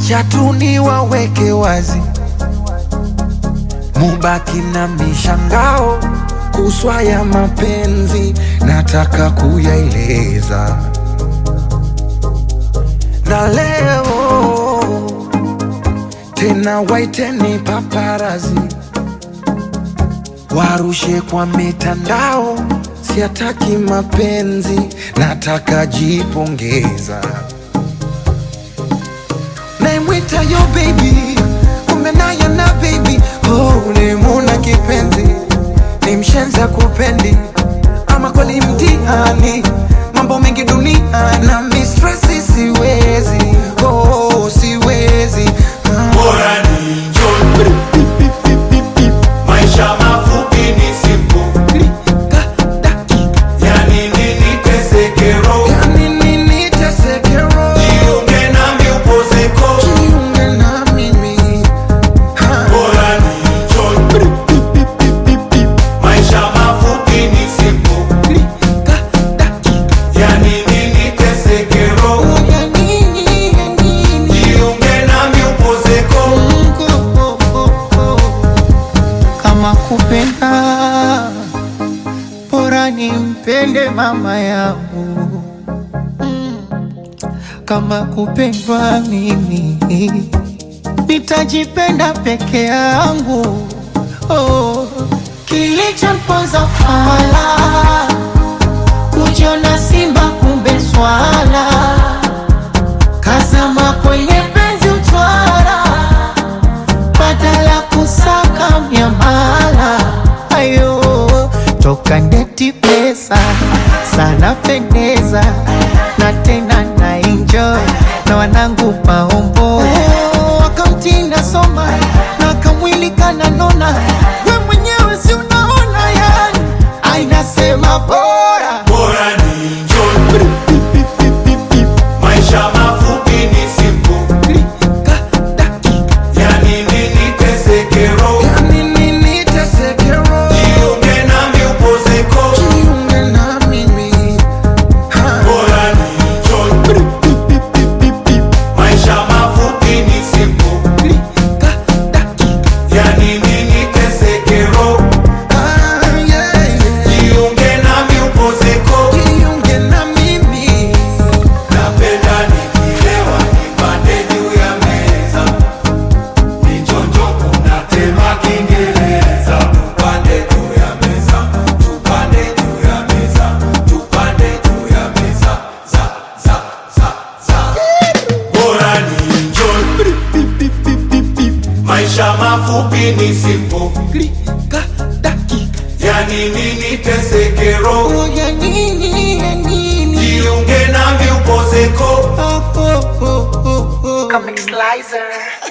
Wacha tu niwaweke wazi, mubaki na mishangao kuswa ya mapenzi, nataka kuyaeleza. Na leo tena waiteni paparazi, warushe kwa mitandao, siataki mapenzi, nataka jipongeza. Naimwita yo baby, kumbe naye na baby. Oh, nimuna kipenzi, ni mshenza kupendi, ama kweli mtihani, mambo mengi dunia na mistresi, siwezi, oh siwezi. Bora ni enjoy, maisha mafupi ni simple. Yani nini teseke roho, Yani nini teseke roho, jiunge nami upozeko. jiunge na mimi. Bora ni enjoy, maisha mafupi ni simple. Yani nini teseke roho, jiunge nami upozeko. Kama kupenda, bora nimpende mama yangu. Kama kupendwa mimi, nitajipenda peke yangu. Oh, kilichomponza fala, kujiona simba kumbe swala, kazama kwenye penzi utwara, badala kusaka miamala. Ayo, toka ndeti pesa, sana pendeza, na tena na enjoy, na wanangu maombo. Wakamtinda soma, na kamwili kananona, we mwenyewe si unaona yani, ainasema bora. Bora ni enjoy, maisha mafupi ni simple. Yani nini teseke roho, Yani nini teseke roho, jiunge nami upozeko. jiunge na mimi. Bora ni enjoy, maisha mafupi ni simple. Yani nini teseke roho, jiunge nami upozeko. Jiunge na mimi. Napenda nikilewa nipande juu ya meza, nichonjo kuna tema Kiingereza. Tupande juu ya meza, tupande juu ya meza, tupande juu ya meza, za. Bora ni enjoy, maisha mafupi ni simple. Klika dakika, Yani nini teseke roho, oh ya nini, ya nini. jiunge nami upozeko. Oh, oh, oh, oh, oh. Comic Slicer.